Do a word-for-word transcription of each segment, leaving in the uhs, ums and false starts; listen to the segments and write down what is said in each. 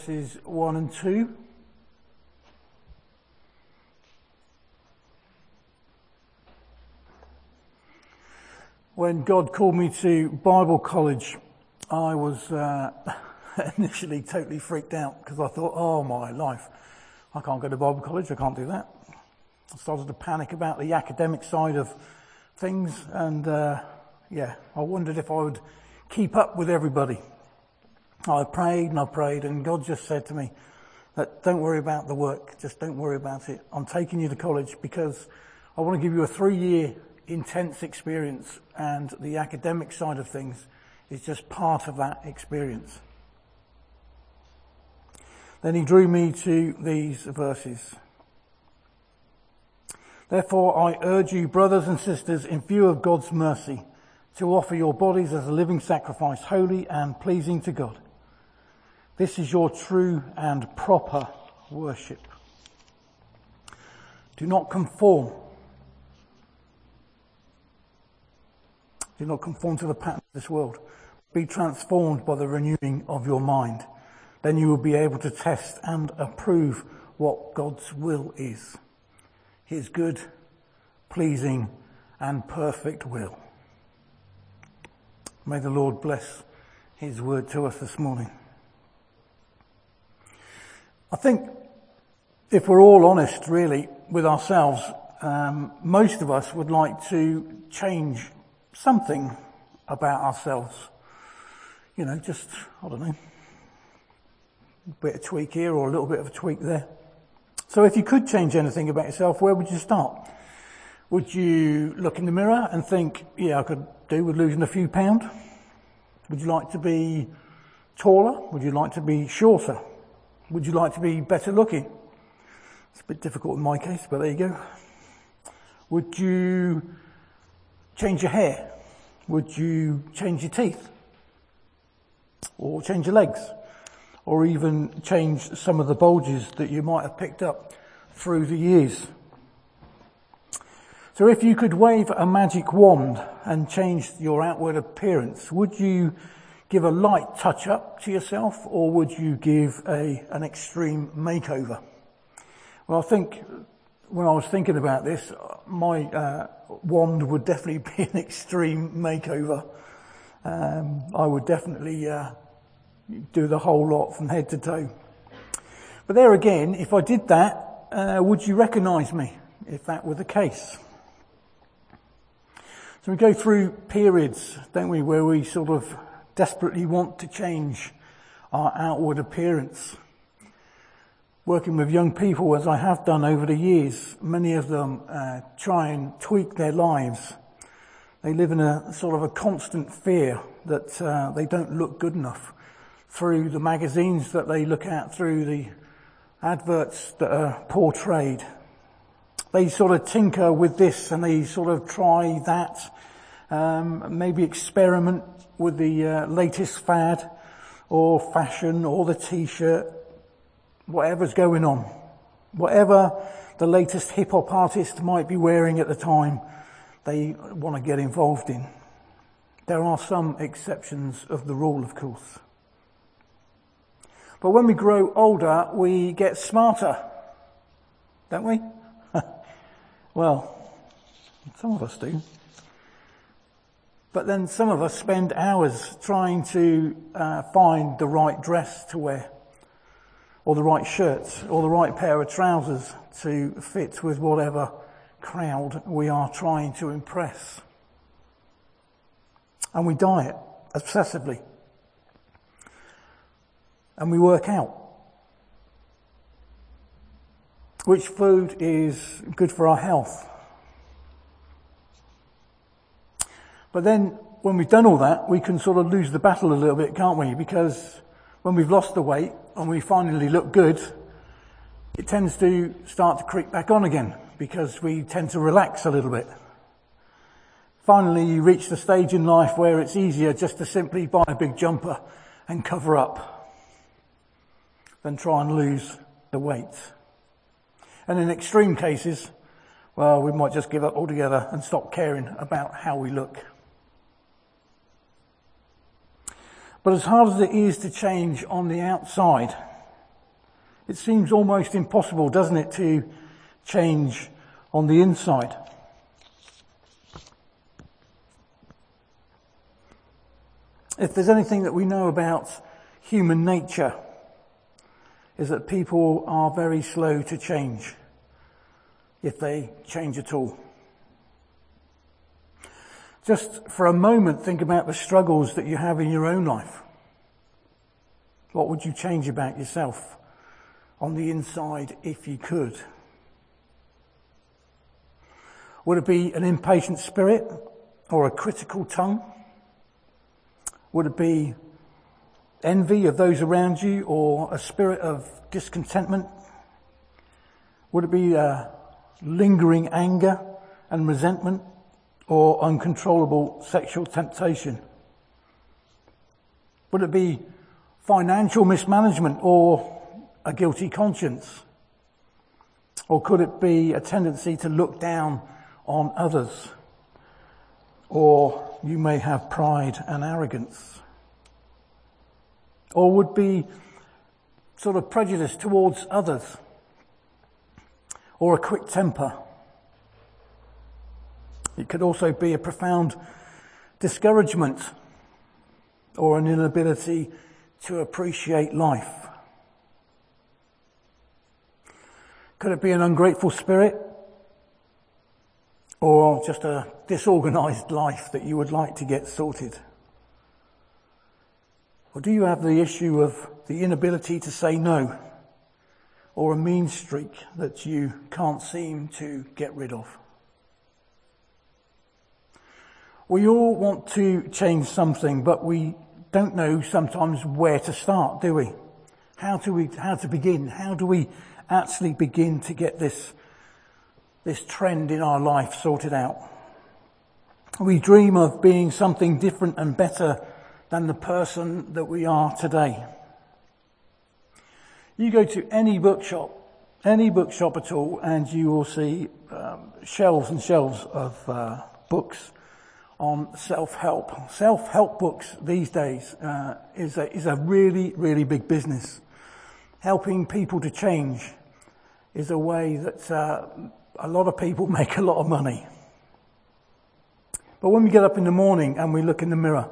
verses one and two. When God called me to Bible college, I was uh, initially totally freaked out because I thought, oh my life, I can't go to Bible college, I can't do that. I started to panic about the academic side of things, and uh, yeah, I wondered if I would keep up with everybody. I prayed and I prayed, and God just said to me that don't worry about the work, just don't worry about it. I'm taking you to college because I want to give you a three-year intense experience, and the academic side of things is just part of that experience. Then he drew me to these verses. Therefore, I urge you, brothers and sisters, in view of God's mercy, to offer your bodies as a living sacrifice, holy and pleasing to God. This is your true and proper worship. Do not conform. Do not conform to the pattern of this world. Be transformed by the renewing of your mind. Then you will be able to test and approve what God's will is. His good, pleasing, and perfect will. May the Lord bless his word to us this morning. I think if we're all honest, really, with ourselves, um, most of us would like to change something about ourselves. You know, just, I don't know, a bit of tweak here or a little bit of a tweak there. So if you could change anything about yourself, where would you start? Would you look in the mirror and think, yeah, I could do with losing a few pounds? Would you like to be taller? Would you like to be shorter? Would you like to be better looking? It's a bit difficult in my case, but there you go. Would you change your hair? Would you change your teeth? Or change your legs? Or even change some of the bulges that you might have picked up through the years? So if you could wave a magic wand and change your outward appearance, would you give a light touch up to yourself, or would you give a an extreme makeover? Well, I think when I was thinking about this, my uh, wand would definitely be an extreme makeover. Um, I would definitely uh, do the whole lot from head to toe. But there again, if I did that, uh, would you recognise me if that were the case? So we go through periods, don't we, where we sort of desperately want to change our outward appearance. Working with young people, as I have done over the years, many of them uh, try and tweak their lives. They live in a sort of a constant fear that uh, they don't look good enough through the magazines that they look at, through the adverts that are portrayed. They sort of tinker with this and they sort of try that, um, maybe experiment with the uh, latest fad or fashion or the t-shirt, whatever's going on. Whatever the latest hip-hop artist might be wearing at the time, they want to get involved in. There are some exceptions of the rule, of course. But when we grow older, we get smarter, don't we? Well, some of us do. But then some of us spend hours trying to uh, find the right dress to wear, or the right shirt, or the right pair of trousers to fit with whatever crowd we are trying to impress. And we diet obsessively. And we work out. Which food is good for our health? But then, when we've done all that, we can sort of lose the battle a little bit, can't we? Because when we've lost the weight and we finally look good, it tends to start to creep back on again because we tend to relax a little bit. Finally, you reach the stage in life where it's easier just to simply buy a big jumper and cover up than try and lose the weight. And in extreme cases, well, we might just give up altogether and stop caring about how we look. But as hard as it is to change on the outside, It seems almost impossible, doesn't it, to change on the inside. If there's anything that we know about human nature, is that people are very slow to change, if they change at all. Just for a moment, think about the struggles that you have in your own life. What would you change about yourself on the inside if you could? Would it be an impatient spirit or a critical tongue? Would it be envy of those around you or a spirit of discontentment? Would it be a lingering anger and resentment or uncontrollable sexual temptation? Would it be financial mismanagement or a guilty conscience? Or could it be a tendency to look down on others? Or you may have pride and arrogance. Or would be sort of prejudice towards others? Or a quick temper? It could also be a profound discouragement or an inability to appreciate life. Could it be an ungrateful spirit or just a disorganized life that you would like to get sorted? Or do you have the issue of the inability to say no or a mean streak that you can't seem to get rid of? We all want to change something, but we don't know sometimes where to start, do we? How do we, how to begin? How do we actually begin to get this, this trend in our life sorted out? We dream of being something different and better than the person that we are today. You go to any bookshop, any bookshop at all, and you will see um, shelves and shelves of uh, books on self-help. Self-help books these days uh, is a, is a really, really big business. Helping people to change is a way that uh, a lot of people make a lot of money. But when we get up in the morning and we look in the mirror,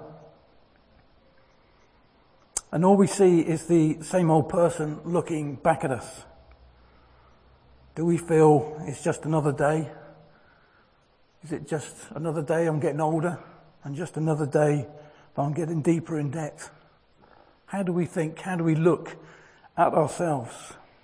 and all we see is the same old person looking back at us, do we feel it's just another day? Is it just another day I'm getting older and just another day that I'm getting deeper in debt? How do we think? How do we look at ourselves?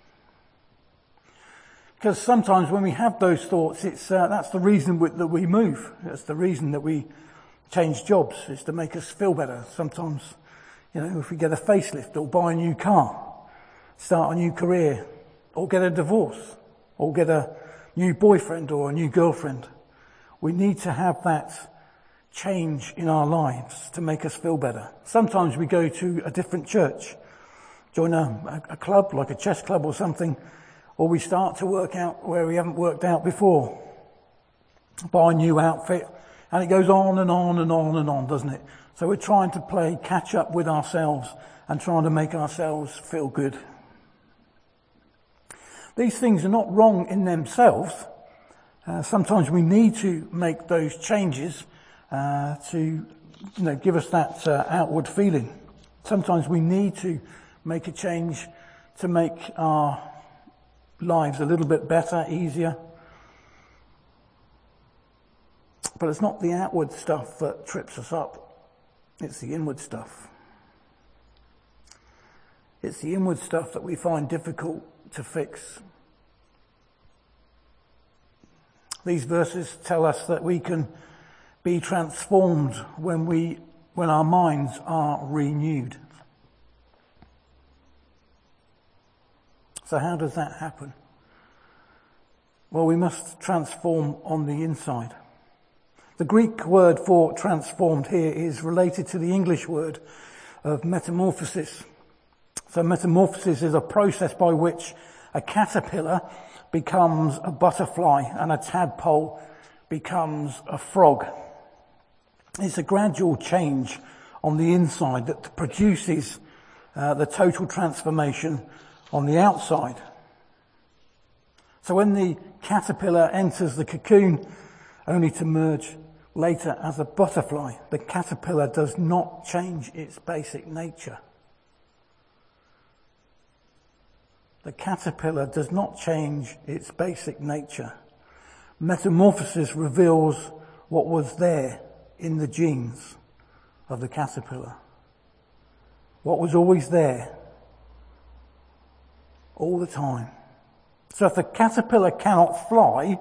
Because sometimes when we have those thoughts, it's uh, that's the reason we, that we move. That's the reason that we change jobs, is to make us feel better. Sometimes, you know, if we get a facelift or buy a new car, start a new career, or get a divorce, or get a new boyfriend or a new girlfriend, we need to have that change in our lives to make us feel better. Sometimes we go to a different church, join a, a club, like a chess club or something, or we start to work out where we haven't worked out before, buy a new outfit, and it goes on and on and on and on, doesn't it? So we're trying to play catch up with ourselves and trying to make ourselves feel good. These things are not wrong in themselves. Uh, sometimes we need to make those changes uh, to, you know, give us that uh, outward feeling. Sometimes we need to make a change to make our lives a little bit better, easier. But it's not the outward stuff that trips us up. It's the inward stuff. It's the inward stuff that we find difficult to fix. These verses tell us that we can be transformed when we, when our minds are renewed. So how does that happen? Well, we must transform on the inside. The Greek word for transformed here is related to the English word of metamorphosis. So metamorphosis is a process by which a caterpillar becomes a butterfly and a tadpole becomes a frog. It's a gradual change on the inside that produces uh, the total transformation on the outside. So when the caterpillar enters the cocoon, only to merge later as a butterfly, the caterpillar does not change its basic nature. The caterpillar does not change its basic nature. Metamorphosis reveals what was there in the genes of the caterpillar. What was always there, all the time. So if the caterpillar cannot fly,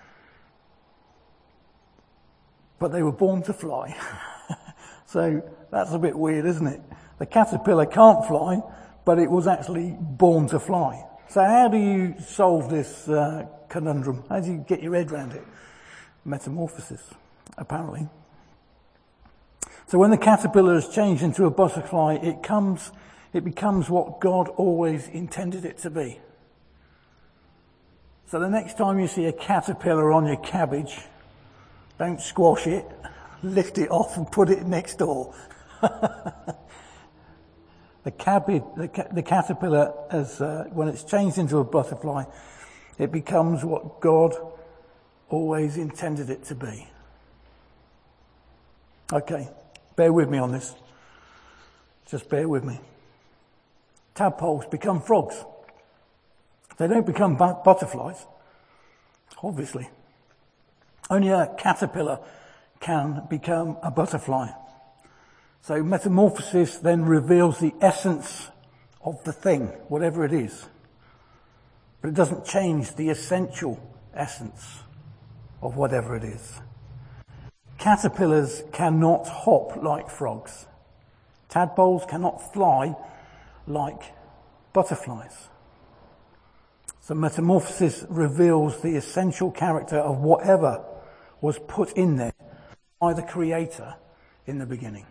but they were born to fly. So that's a bit weird, isn't it? The caterpillar can't fly, but it was actually born to fly. So how do you solve this uh, conundrum? How do you get your head around it? Metamorphosis, apparently. So when the caterpillar is changed into a butterfly, it comes, it becomes what God always intended it to be. So the next time you see a caterpillar on your cabbage, don't squash it, lift it off and put it next door. The cabbage, the, ca- the caterpillar, as uh, when it's changed into a butterfly, it becomes what God always intended it to be. Okay, bear with me on this. Just bear with me. Tadpoles become frogs. They don't become bu- butterflies, obviously. Only a caterpillar can become a butterfly. So metamorphosis then reveals the essence of the thing, whatever it is. But it doesn't change the essential essence of whatever it is. Caterpillars cannot hop like frogs. Tadpoles cannot fly like butterflies. So metamorphosis reveals the essential character of whatever was put in there by the Creator in the beginning.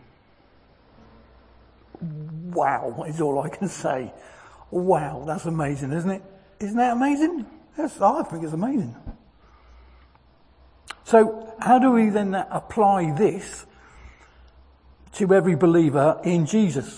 Wow, is all I can say. Wow, that's amazing, isn't it? Isn't that amazing? Yes, I think it's amazing. So how do we then apply this to every believer in Jesus?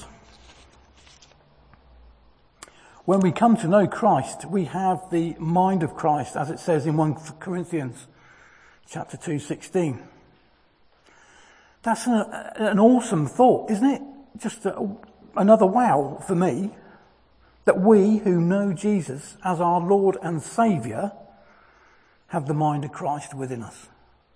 When we come to know Christ, we have the mind of Christ, as it says in First Corinthians chapter two, sixteen. That's an, an awesome thought, isn't it? Just a, another wow for me, that we who know Jesus as our Lord and Saviour have the mind of Christ within us.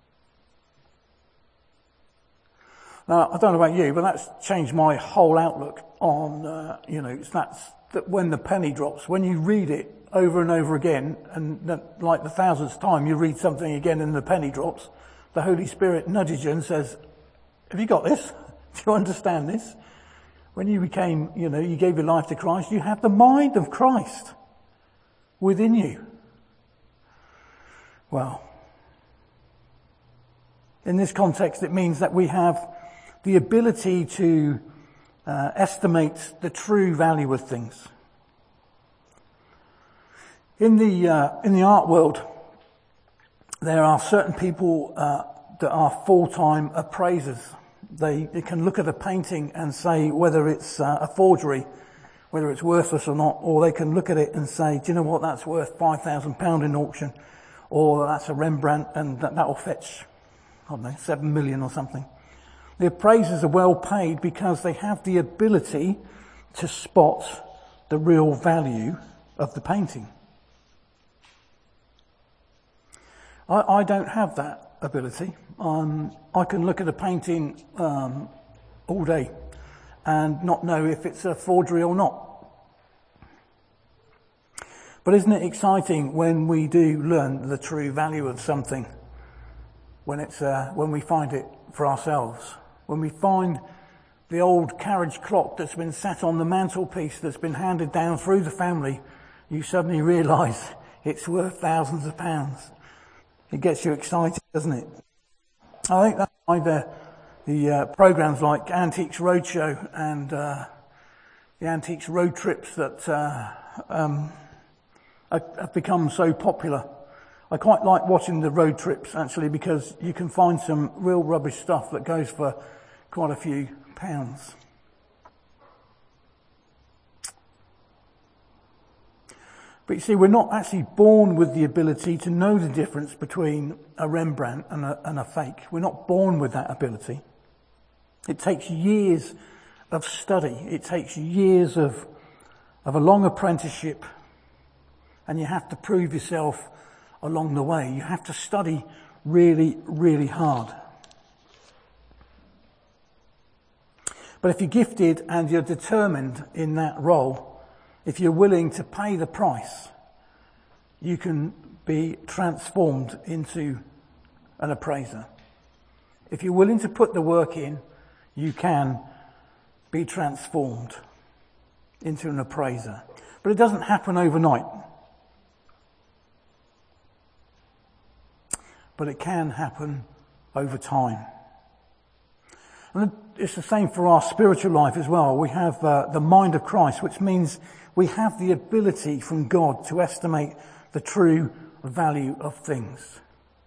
Now, I don't know about you, but that's changed my whole outlook on, uh, you know, that's that when the penny drops, when you read it over and over again, and that, like the thousandth time you read something again and the penny drops, the Holy Spirit nudges you and says, have you got this? Do you understand this? When you became, you know, you gave your life to Christ, you have the mind of Christ within you. Well, in this context, it means that we have the ability to uh, estimate the true value of things. In the uh, in the art world, there are certain people uh, that are full-time appraisers. They, they can look at a painting and say whether it's uh, a forgery, whether it's worthless or not, or they can look at it and say, do you know what, that's worth five thousand pounds in auction, or that's a Rembrandt and that will fetch, I don't know, seven million or something. The appraisers are well paid because they have the ability to spot the real value of the painting. I, I don't have that ability. Um, I can look at a painting um, all day and not know if it's a forgery or not. But isn't it exciting when we do learn the true value of something, when it's uh, when we find it for ourselves, when we find the old carriage clock that's been sat on the mantelpiece that's been handed down through the family, you suddenly realise it's worth thousands of pounds. It gets you excited, doesn't it? I think that's why the, the uh, programs like Antiques Roadshow and uh, the Antiques Road Trips that uh, um, have become so popular. I quite like watching the road trips, actually, because you can find some real rubbish stuff that goes for quite a few pounds. But you see, we're not actually born with the ability to know the difference between a Rembrandt and a, and a fake. We're not born with that ability. It takes years of study. It takes years of, of a long apprenticeship. And you have to prove yourself along the way. You have to study really, really hard. But if you're gifted and you're determined in that role, if you're willing to pay the price, you can be transformed into an appraiser. If you're willing to put the work in, you can be transformed into an appraiser. But it doesn't happen overnight. But it can happen over time. And it's the same for our spiritual life as well. We have uh, the mind of Christ, which means we have the ability from God to estimate the true value of things.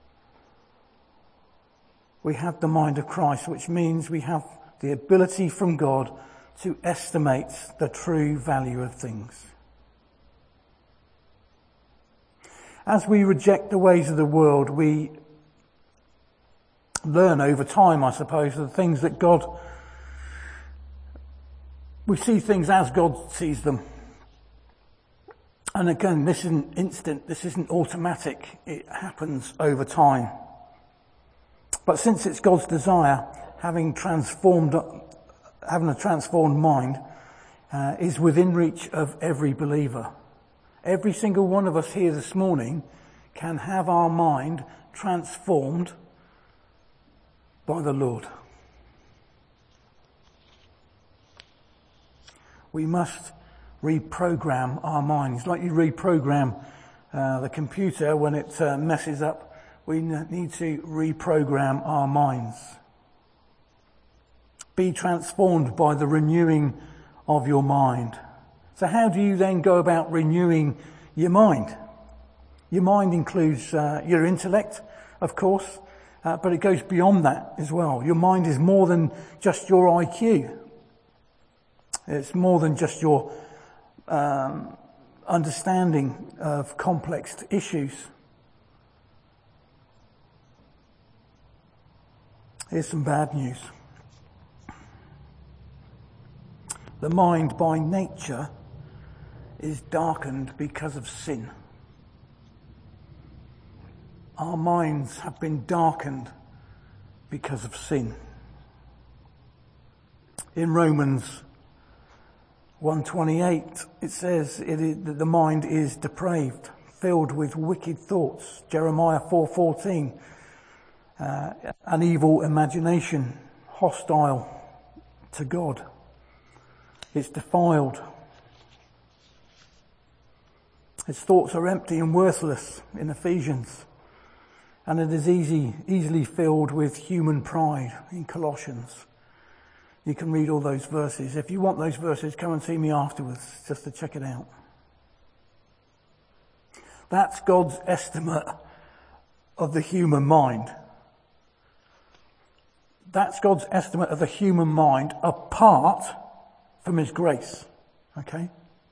We have the mind of Christ, which means we have the ability from God to estimate the true value of things. As we reject the ways of the world, we learn over time, I suppose, the things that God, we see things as God sees them. And again, this isn't instant, this isn't automatic, it happens over time. But since it's God's desire, having transformed, having a transformed mind, uh, is within reach of every believer. Every single one of us here this morning can have our mind transformed by the Lord. We must reprogram our minds. Like you reprogram uh, the computer when it uh, messes up, we need to reprogram our minds. Be transformed by the renewing of your mind. So how do you then go about renewing your mind? Your mind includes uh, your intellect, of course, uh, but it goes beyond that as well. Your mind is more than just your I Q. It's more than just your um, understanding of complex issues. Here's some bad news. The mind by nature is darkened because of sin. Our minds have been darkened because of sin. In Romans one twenty-eight, it says it is, that the mind is depraved, filled with wicked thoughts. Jeremiah four fourteen, uh, an evil imagination, hostile to God. It's defiled. Its thoughts are empty and worthless in Ephesians. And it is easy, easily filled with human pride in Colossians. You can read all those verses. If you want those verses, come and see me afterwards just to check it out. That's God's estimate of the human mind. That's God's estimate of the human mind apart from His grace. Okay?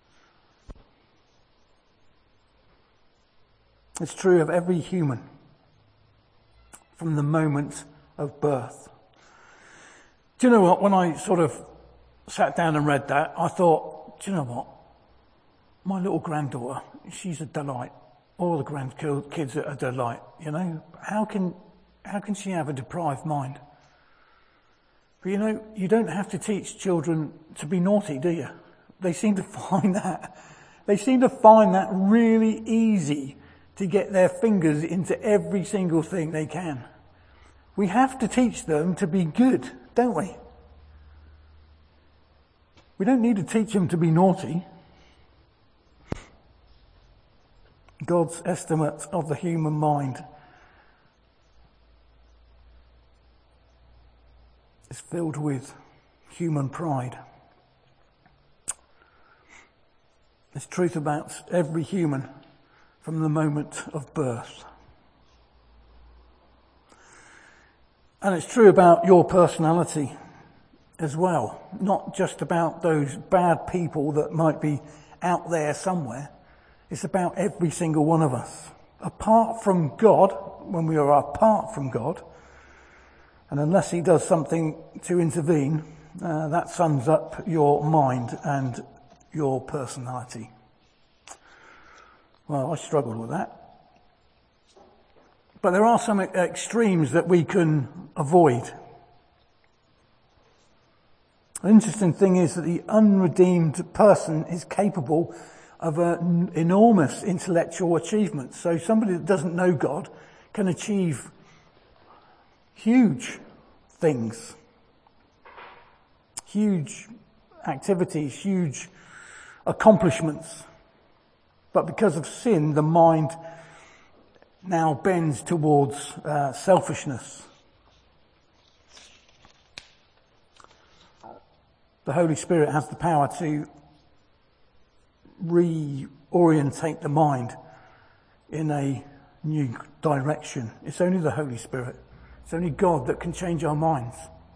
It's true of every human from the moment of birth. Do you know what? When I sort of sat down and read that, I thought, do you know what? My little granddaughter, she's a delight. All the grandkids are a delight, you know. How can, how can she have a deprived mind? But you know, you don't have to teach children to be naughty, do you? They seem to find that, they seem to find that really easy to get their fingers into every single thing they can. We have to teach them to be good, don't we? We don't need to teach them to be naughty. God's estimate of the human mind is filled with human pride. There's truth about every human from the moment of birth. And it's true about your personality as well, not just about those bad people that might be out there somewhere. It's about every single one of us. Apart from God, when we are apart from God, and unless he does something to intervene, uh, that sums up your mind and your personality. Well, I struggled with that. But there are some extremes that we can avoid. The interesting thing is that the unredeemed person is capable of an enormous intellectual achievement. So somebody that doesn't know God can achieve huge things, huge activities, huge accomplishments. But because of sin, the mind now bends towards uh, selfishness. The Holy Spirit has the power to reorientate the mind in a new direction. It's only the Holy Spirit. It's only God that can change our minds.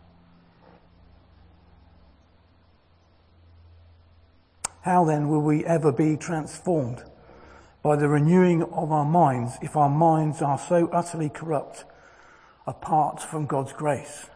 How then will we ever be transformed? By the renewing of our minds, if our minds are so utterly corrupt apart from God's grace.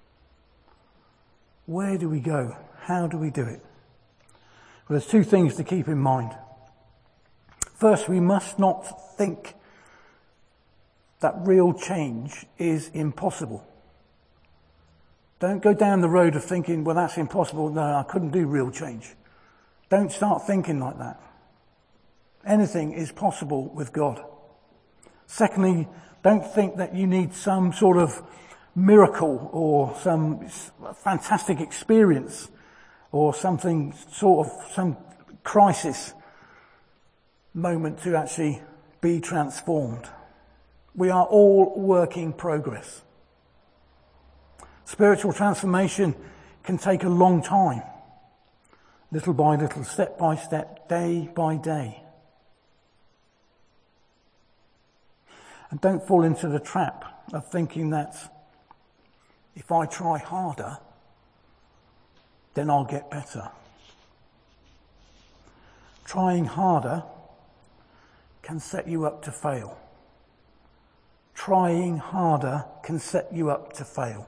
Where do we go? How do we do it? Well, there's two things to keep in mind. First, we must not think that real change is impossible. Don't go down the road of thinking, well, that's impossible. No, I couldn't do real change. Don't start thinking like that. Anything is possible with God. Secondly, don't think that you need some sort of miracle or some fantastic experience or something sort of some crisis moment to actually be transformed. We are all work in progress. Spiritual transformation can take a long time, little by little, step by step, day by day. And don't fall into the trap of thinking that if I try harder, then I'll get better. Trying harder can set you up to fail. Trying harder can set you up to fail.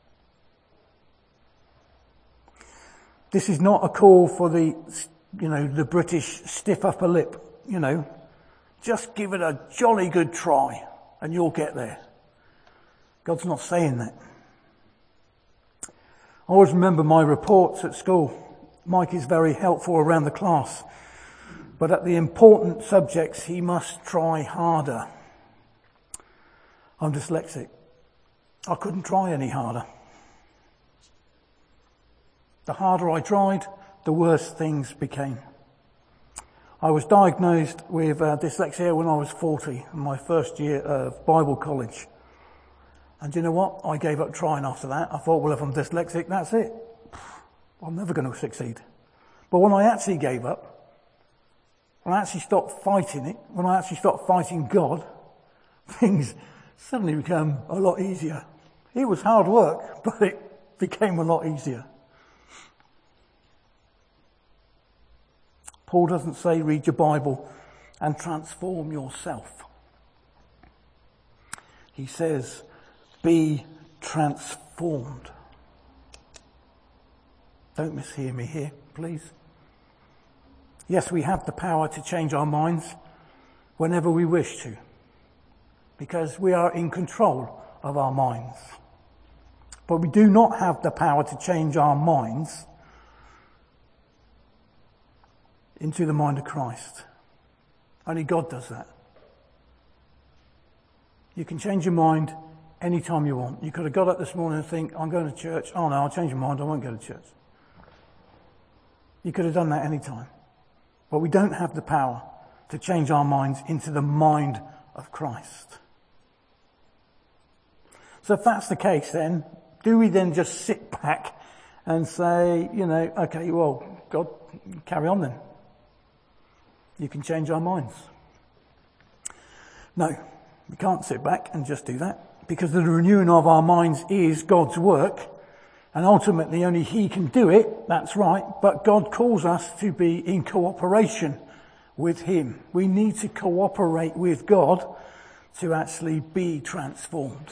This is not a call for the, you know, the British stiff upper lip, you know, just give it a jolly good try. And you'll get there. God's not saying that. I always remember my reports at school. Mike is very helpful around the class. But at the important subjects, he must try harder. I'm dyslexic. I couldn't try any harder. The harder I tried, the worse things became. I was diagnosed with uh, dyslexia when I was forty, in my first year of Bible college. And you know what? I gave up trying after that. I thought, well, if I'm dyslexic, that's it. I'm never going to succeed. But when I actually gave up, when I actually stopped fighting it, when I actually stopped fighting God, things suddenly became a lot easier. It was hard work, but it became a lot easier. Paul doesn't say read your Bible and transform yourself. He says be transformed. Don't mishear me here, please. Yes, we have the power to change our minds whenever we wish to, because we are in control of our minds. But we do not have the power to change our minds into the mind of Christ. Only God does that. You can change your mind anytime you want. You could have got up this morning and think, I'm going to church. Oh no, I'll change my mind, I won't go to church. You could have done that anytime. But we don't have the power to change our minds into the mind of Christ. So if that's the case, then, do we then just sit back and say, you know, okay, well, God, carry on then. You can change our minds. No, we can't sit back and just do that, because the renewing of our minds is God's work, and ultimately only He can do it, that's right, but God calls us to be in cooperation with him. We need to cooperate with God to actually be transformed.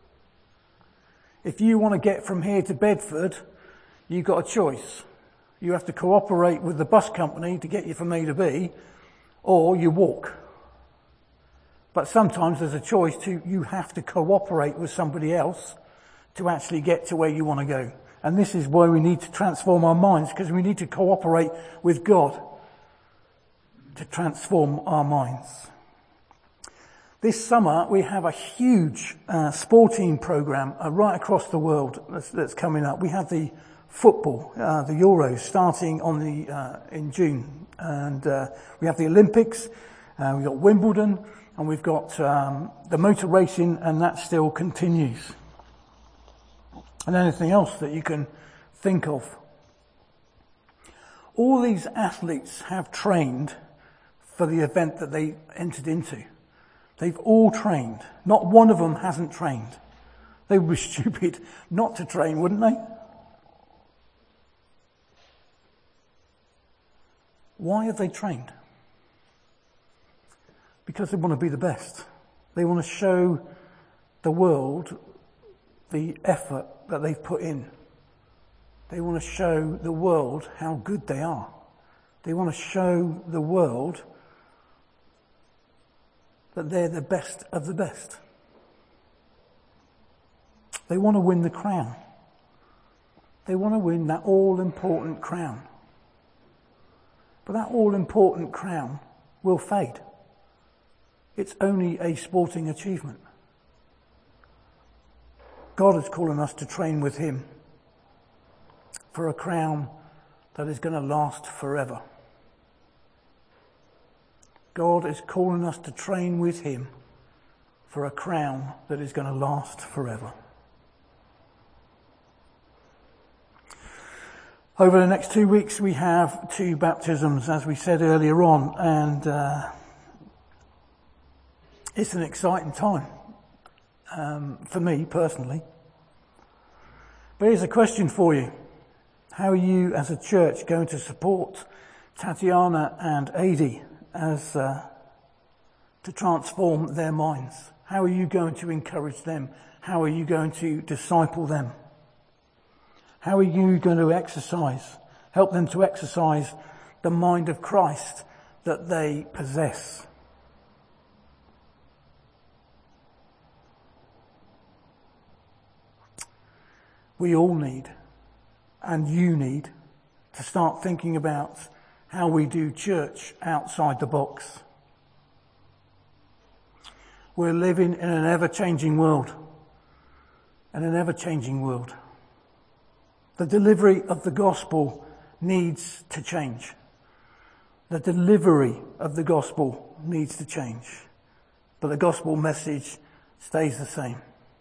If you want to get from here to Bedford, you've got a choice. You have to cooperate with the bus company to get you from A to B, or you walk. But sometimes there's a choice to, you have to cooperate with somebody else to actually get to where you want to go. And this is why we need to transform our minds, because we need to cooperate with God to transform our minds. This summer we have a huge uh, sporting programme uh, right across the world that's, that's coming up. We have the football, uh, the Euros, starting on the uh, in June, and uh, we have the Olympics. Uh, we've got Wimbledon, and we've got um, the motor racing, and that still continues. And anything else that you can think of. All these athletes have trained for the event that they entered into. They've all trained. Not one of them hasn't trained. They would be stupid not to train, wouldn't they? Why have they trained? Because they want to be the best. They want to show the world the effort that they've put in. They want to show the world how good they are. They want to show the world that they're the best of the best. They want to win the crown. They want to win that all-important crown. But that all-important crown will fade. It's only a sporting achievement. God is calling us to train with him for a crown that is going to last forever. God is calling us to train with him for a crown that is going to last forever. Over the next two weeks we have two baptisms, as we said earlier on, and uh, it's an exciting time um, for me personally. But here's a question for you. How are you as a church going to support Tatiana and Adi as uh, to transform their minds? How are you going to encourage them? How are you going to disciple them? How are you going to exercise, help them to exercise the mind of Christ that they possess? We all need, and you need, to start thinking about how we do church outside the box. We're living in an ever-changing world, in an ever-changing world. The delivery of the gospel needs to change. The delivery of the gospel needs to change. But the gospel message stays the same.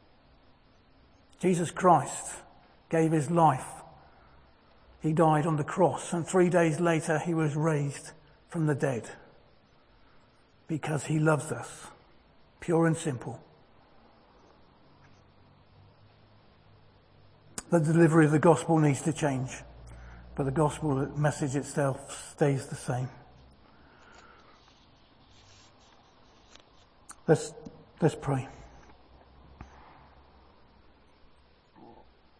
Jesus Christ gave his life. He died on the cross, and three days later he was raised from the dead. Because he loves us, pure and simple. The delivery of the gospel needs to change, but the gospel message itself stays the same. Let's, let's pray.